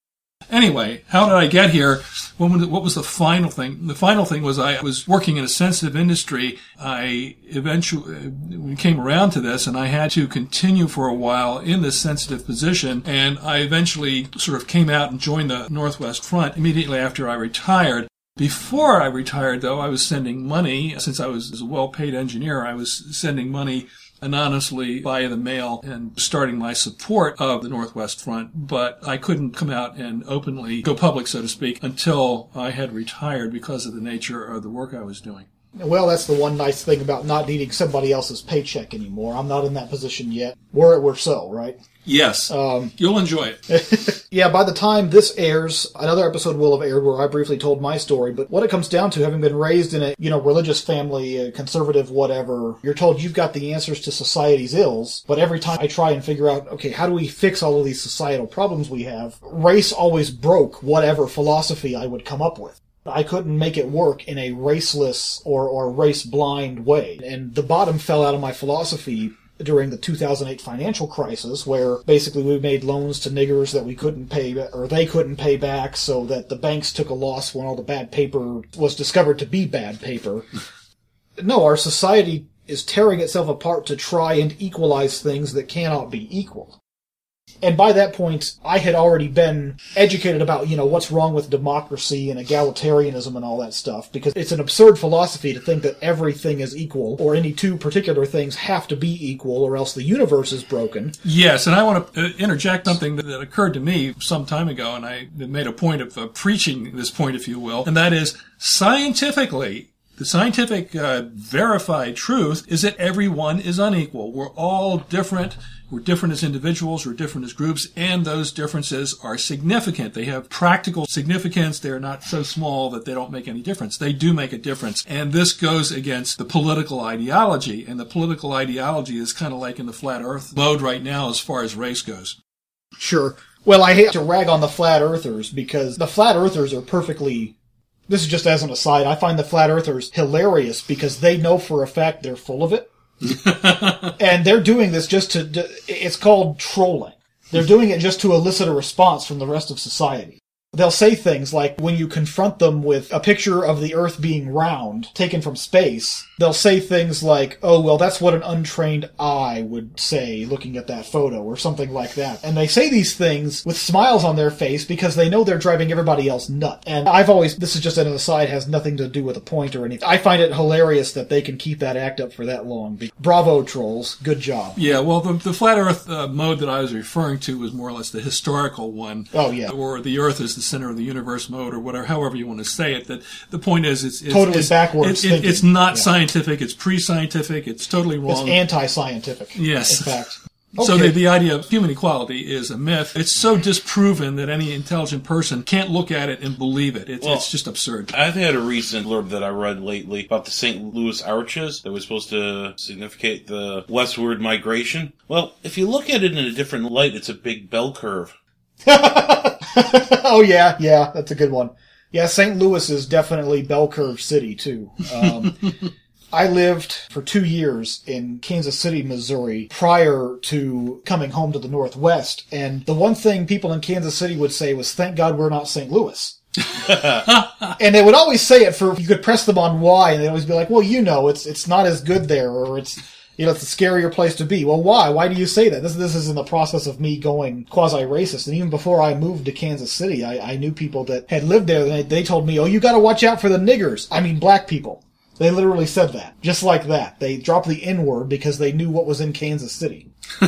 Anyway, how did I get here? What was the final thing? The final thing was I was working in a sensitive industry. I eventually we came around to this, and I had to continue for a while in this sensitive position. And I eventually sort of came out and joined the Northwest Front immediately after I retired. Before I retired, though, I was sending money. Since I was a well-paid engineer, I was sending money anonymously via the mail and starting my support of the Northwest Front, but I couldn't come out and openly go public, so to speak, until I had retired because of the nature of the work I was doing. Well, that's the one nice thing about not needing somebody else's paycheck anymore. I'm not in that position yet. Were it were so, right? Yes. Um, You'll enjoy it. Yeah, by the time this airs, another episode will have aired where I briefly told my story, but what it comes down to, having been raised in a, you know, religious family, a conservative, whatever, you're told you've got the answers to society's ills, but every time I try and figure out, okay, how do we fix all of these societal problems we have, race always broke whatever philosophy I would come up with. I couldn't make it work in a raceless or, or race-blind way. And the bottom fell out of my philosophy during the two thousand eight financial crisis, where basically we made loans to niggers that we couldn't pay, or they couldn't pay back, so that the banks took a loss when all the bad paper was discovered to be bad paper. No, our society is tearing itself apart to try and equalize things that cannot be equal. And by that point, I had already been educated about, you know, what's wrong with democracy and egalitarianism and all that stuff, because it's an absurd philosophy to think that everything is equal, or any two particular things have to be equal, or else the universe is broken. Yes, and I want to interject something that occurred to me some time ago, and I made a point of uh, preaching this point, if you will, and that is, scientifically, the scientific uh, verified truth is that everyone is unequal. We're all different. We're different as individuals. We're different as groups. And those differences are significant. They have practical significance. They're not so small that they don't make any difference. They do make a difference. And this goes against the political ideology. And the political ideology is kind of like in the flat earth mode right now as far as race goes. Sure. Well, I hate to rag on the flat earthers because the flat earthers are perfectly... This is just as an aside. I find the flat earthers hilarious because they know for a fact they're full of it. And they're doing this just to... It's called trolling. They're doing it just to elicit a response from the rest of society. They'll say things like, when you confront them with a picture of the Earth being round, taken from space, they'll say things like, oh, well, that's what an untrained eye would say looking at that photo, or something like that. And they say these things with smiles on their face because they know they're driving everybody else nuts. And I've always, this is just an aside, has nothing to do with a point or anything. I find it hilarious that they can keep that act up for that long. Bravo, trolls. Good job. Yeah, well, the, the flat Earth uh, mode that I was referring to was more or less the historical one. Oh, yeah. Or the Earth is the center of the universe mode, or whatever, however you want to say it. That the point is, it's, it's totally it's, backwards it, it, thinking. It's not yeah. scientific. It's pre-scientific. It's totally wrong. It's anti-scientific. Yes, in fact. Okay. So Okay. the, the idea of human equality is a myth. It's so disproven that any intelligent person can't look at it and believe it. It's, Well, it's just absurd. I've had a recent blurb that I read lately about the Saint Louis Arches that was supposed to significate the westward migration. Well, if you look at it in a different light, it's a big bell curve. Oh, yeah, yeah, that's a good one. Yeah, Saint Louis is definitely bell curve city, too. Um, I lived for two years in Kansas City, Missouri, prior to coming home to the Northwest, and the one thing people in Kansas City would say was, thank God we're not Saint Louis. And they would always say it for, you could press them on why, and they'd always be like, well, you know, it's it's not as good there, or it's... You know, it's a scarier place to be. Well, why? Why do you say that? This this is in the process of me going quasi-racist. And even before I moved to Kansas City, I, I knew people that had lived there, and they, they told me, oh, you gotta watch out for the niggers. I mean, black people. They literally said that. Just like that. They dropped the N-word because they knew what was in Kansas City.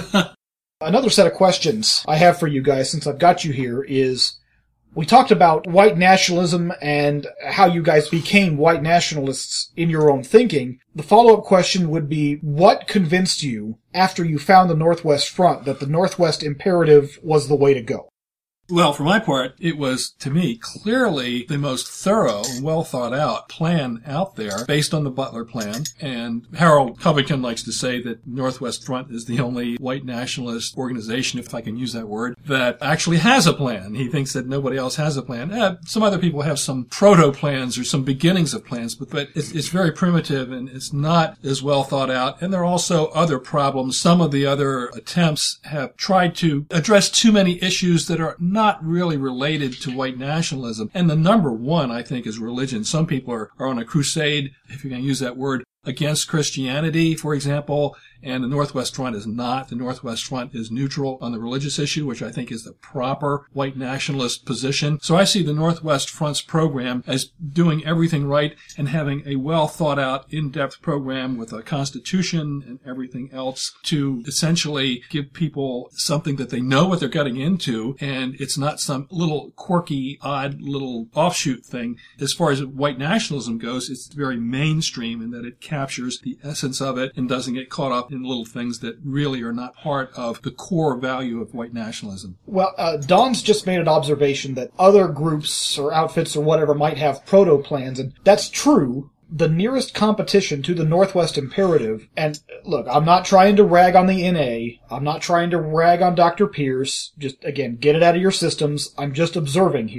Another set of questions I have for you guys, since I've got you here, is... We talked about white nationalism and how you guys became white nationalists in your own thinking. The follow-up question would be, what convinced you, after you found the Northwest Front, that the Northwest Imperative was the way to go? Well, for my part, it was, to me, clearly the most thorough and well thought out plan out there based on the Butler Plan. And Harold Covington likes to say that Northwest Front is the only white nationalist organization, if I can use that word, that actually has a plan. He thinks that nobody else has a plan. Eh, some other people have some proto-plans or some beginnings of plans, but, but it's, it's very primitive and it's not as well thought out. And there are also other problems. Some of the other attempts have tried to address too many issues that are not really related to white nationalism. And the number one, I think, is religion. Some people are, are on a crusade, if you're going to use that word, against Christianity, for example, and the Northwest Front is not. The Northwest Front is neutral on the religious issue, which I think is the proper white nationalist position. So I see the Northwest Front's program as doing everything right and having a well thought out, in-depth program with a constitution and everything else to essentially give people something that they know what they're getting into, and it's not some little quirky, odd little offshoot thing. As far as white nationalism goes, it's very mainstream in that it captures the essence of it and doesn't get caught up in little things that really are not part of the core value of white nationalism. Well, uh, Don's just made an observation that other groups or outfits or whatever might have proto-plans, and that's true. The nearest competition to the Northwest Imperative, and look, I'm not trying to rag on the N A, I'm not trying to rag on Doctor Pierce, just, again, get it out of your systems, I'm just observing here.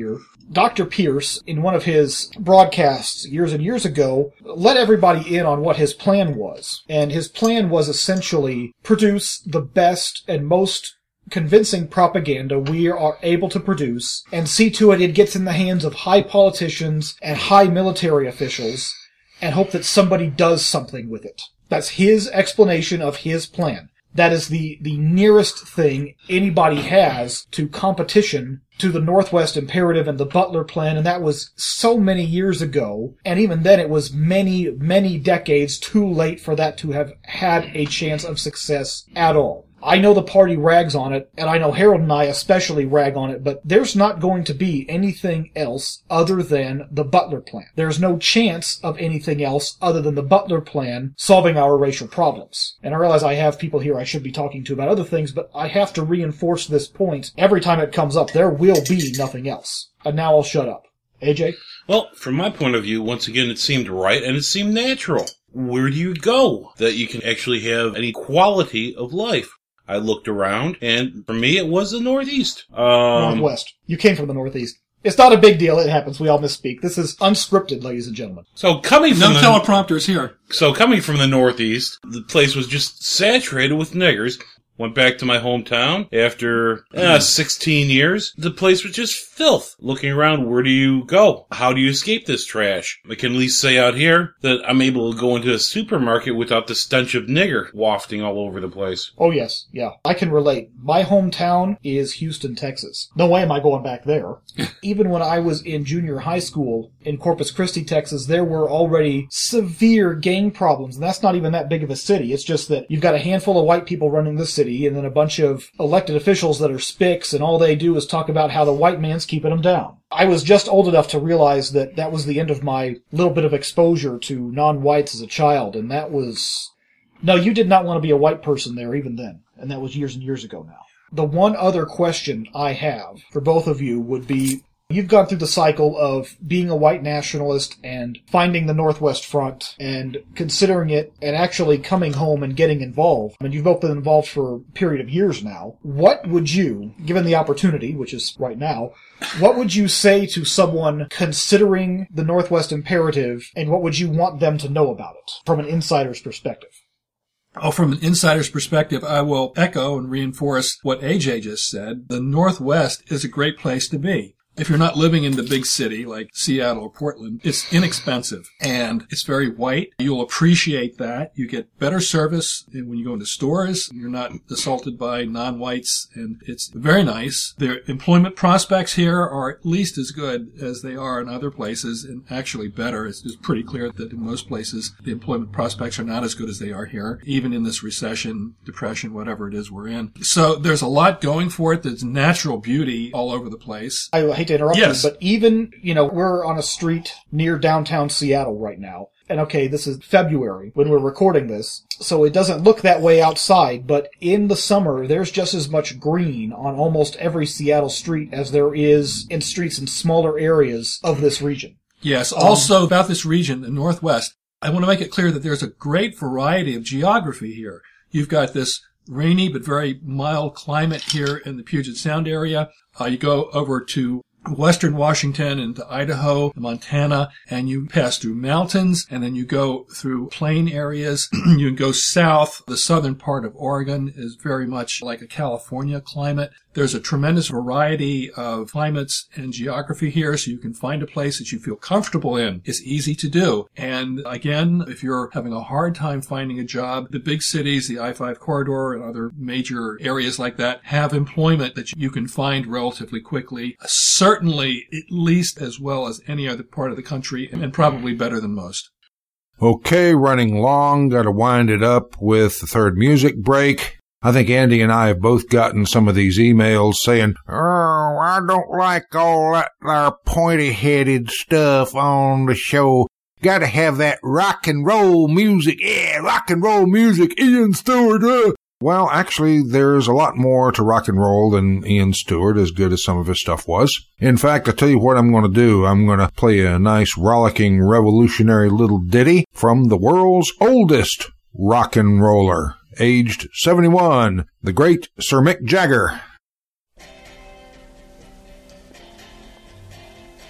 Doctor Pierce, in one of his broadcasts years and years ago, let everybody in on what his plan was. And his plan was essentially produce the best and most convincing propaganda we are able to produce and see to it it gets in the hands of high politicians and high military officials and hope that somebody does something with it. That's his explanation of his plan. That is the, the nearest thing anybody has to competition to the Northwest Imperative and the Butler Plan, and that was so many years ago, and even then it was many, many decades too late for that to have had a chance of success at all. I know the party rags on it, and I know Harold and I especially rag on it, but there's not going to be anything else other than the Butler Plan. There's no chance of anything else other than the Butler Plan solving our racial problems. And I realize I have people here I should be talking to about other things, but I have to reinforce this point every time it comes up. There will be nothing else. And now I'll shut up. A J? Well, from my point of view, once again, it seemed right and it seemed natural. Where do you go that you can actually have any quality of life? I looked around, and for me, it was the Northeast. Um, Northwest. You came from the Northeast. It's not a big deal. It happens. We all misspeak. This is unscripted, ladies and gentlemen. So coming from no the, teleprompters here. So coming from the Northeast, the place was just saturated with niggers. Went back to my hometown after uh, sixteen years. The place was just filth. Looking around, where do you go? How do you escape this trash? I can at least say out here that I'm able to go into a supermarket without the stench of nigger wafting all over the place. Oh, yes. Yeah. I can relate. My hometown is Houston, Texas. No way am I going back there. Even when I was in junior high school in Corpus Christi, Texas, there were already severe gang problems. And that's not even that big of a city. It's just that you've got a handful of white people running the city, and then a bunch of elected officials that are spics, and all they do is talk about how the white man's keeping them down. I was just old enough to realize that that was the end of my little bit of exposure to non-whites as a child, and that was... No, you did not want to be a white person there even then, and that was years and years ago now. The one other question I have for both of you would be, you've gone through the cycle of being a white nationalist and finding the Northwest Front and considering it and actually coming home and getting involved. I mean, you've both been involved for a period of years now. What would you, given the opportunity, which is right now, what would you say to someone considering the Northwest Imperative, and what would you want them to know about it from an insider's perspective? Oh, from an insider's perspective, I will echo and reinforce what A J just said. The Northwest is a great place to be. If you're not living in the big city like Seattle or Portland, it's inexpensive and it's very white. You'll appreciate that. You get better service when you go into stores. You're not assaulted by non-whites, and it's very nice. Their employment prospects here are at least as good as they are in other places, and actually better. It's, it's pretty clear that in most places the employment prospects are not as good as they are here, even in this recession, depression, whatever it is we're in. So there's a lot going for it. There's natural beauty all over the place. I hate to interrupt yes. you, but even, you know, we're on a street near downtown Seattle right now. And okay, this is February when we're recording this, so it doesn't look that way outside, but in the summer, there's just as much green on almost every Seattle street as there is in streets in smaller areas of this region. Yes, also um, about this region, the Northwest, I want to make it clear that there's a great variety of geography here. You've got this rainy but very mild climate here in the Puget Sound area. Uh, you go over to western Washington into Idaho, Montana, and you pass through mountains, and then you go through plain areas. You can go south. The southern part of Oregon is very much like a California climate. There's a tremendous variety of climates and geography here, so you can find a place that you feel comfortable in. It's easy to do. And again, if you're having a hard time finding a job, the big cities, the I five corridor and other major areas like that have employment that you can find relatively quickly. Certainly at least as well as any other part of the country, and probably better than most. Okay, running long, gotta wind it up with the third music break. I think Andy and I have both gotten some of these emails saying, oh, I don't like all that there pointy-headed stuff on the show. Gotta have that rock and roll music. Yeah, rock and roll music. Ian Stewart. Uh. Well, actually, there's a lot more to rock and roll than Ian Stewart, as good as some of his stuff was. In fact, I'll tell you what I'm going to do. I'm going to play a nice, rollicking, revolutionary little ditty from the world's oldest rock and roller, aged seventy-one, the great Sir Mick Jagger.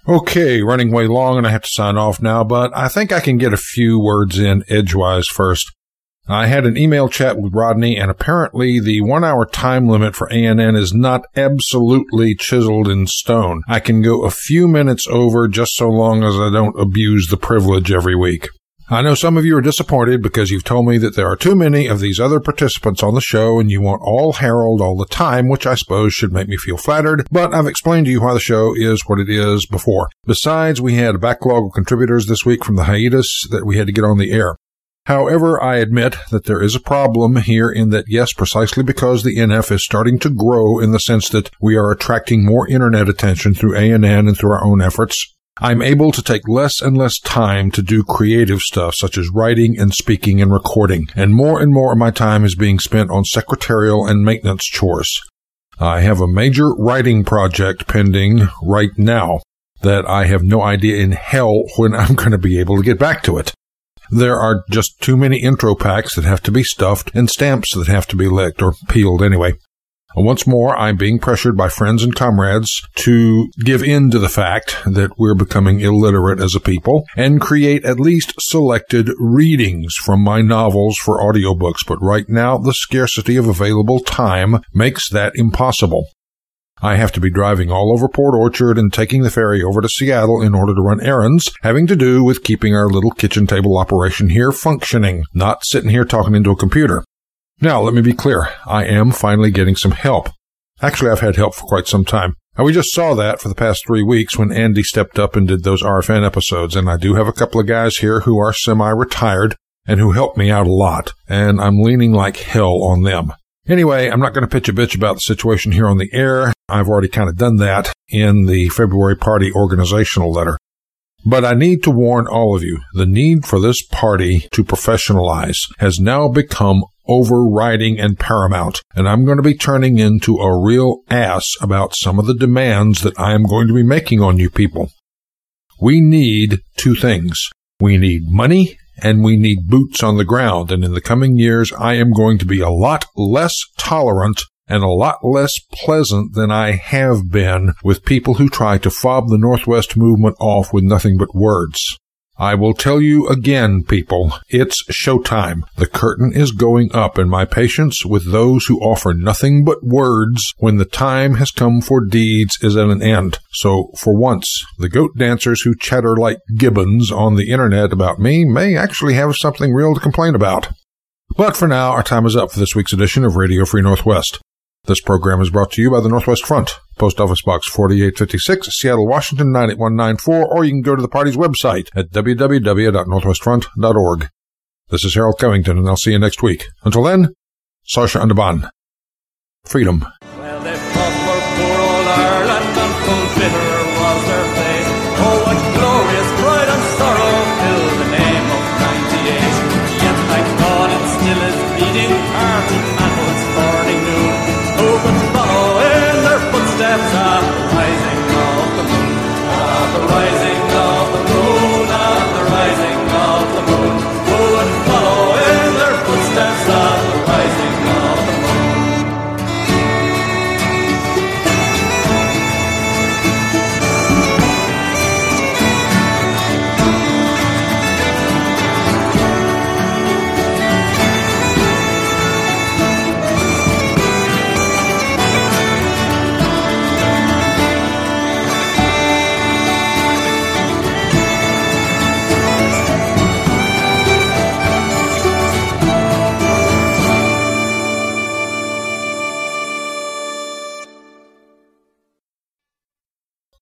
Okay, running way long and I have to sign off now, but I think I can get a few words in edgewise first. I had an email chat with Rodney, and apparently the one-hour time limit for A N N is not absolutely chiseled in stone. I can go a few minutes over just so long as I don't abuse the privilege every week. I know some of you are disappointed because you've told me that there are too many of these other participants on the show and you want all Harold all the time, which I suppose should make me feel flattered, but I've explained to you why the show is what it is before. Besides, we had a backlog of contributors this week from the hiatus that we had to get on the air. However, I admit that there is a problem here in that, yes, precisely because the N F is starting to grow in the sense that we are attracting more internet attention through A N N and through our own efforts, I'm able to take less and less time to do creative stuff such as writing and speaking and recording, and more and more of my time is being spent on secretarial and maintenance chores. I have a major writing project pending right now that I have no idea in hell when I'm going to be able to get back to it. There are just too many intro packs that have to be stuffed and stamps that have to be licked or peeled anyway. Once more, I'm being pressured by friends and comrades to give in to the fact that we're becoming illiterate as a people and create at least selected readings from my novels for audiobooks, but right now the scarcity of available time makes that impossible. I have to be driving all over Port Orchard and taking the ferry over to Seattle in order to run errands, having to do with keeping our little kitchen table operation here functioning, not sitting here talking into a computer. Now, let me be clear. I am finally getting some help. Actually, I've had help for quite some time. And we just saw that for the past three weeks when Andy stepped up and did those R F N episodes, and I do have a couple of guys here who are semi-retired and who help me out a lot, and I'm leaning like hell on them. Anyway, I'm not going to pitch a bitch about the situation here on the air. I've already kind of done that in the February party organizational letter. But I need to warn all of you, the need for this party to professionalize has now become overriding and paramount, and I'm going to be turning into a real ass about some of the demands that I am going to be making on you people. We need two things. We need money, and we need boots on the ground, and in the coming years, I am going to be a lot less tolerant and a lot less pleasant than I have been with people who try to fob the Northwest movement off with nothing but words. I will tell you again, people, it's showtime. The curtain is going up, and my patience with those who offer nothing but words when the time has come for deeds is at an end. So, for once, the goat dancers who chatter like gibbons on the internet about me may actually have something real to complain about. But for now, our time is up for this week's edition of Radio Free Northwest. This program is brought to you by the Northwest Front, Post Office Box forty-eight fifty-six, Seattle, Washington nine eight one nine four, or you can go to the party's website at w w w dot northwest front dot org. This is Harold Covington, and I'll see you next week. Until then, Saoirse Underban. Freedom. Well, they fought for poor old Ireland, and full bitter was their fate. Oh, what glorious pride and sorrow filled the name of ninety-eight. Yet thank God it still is beating heart.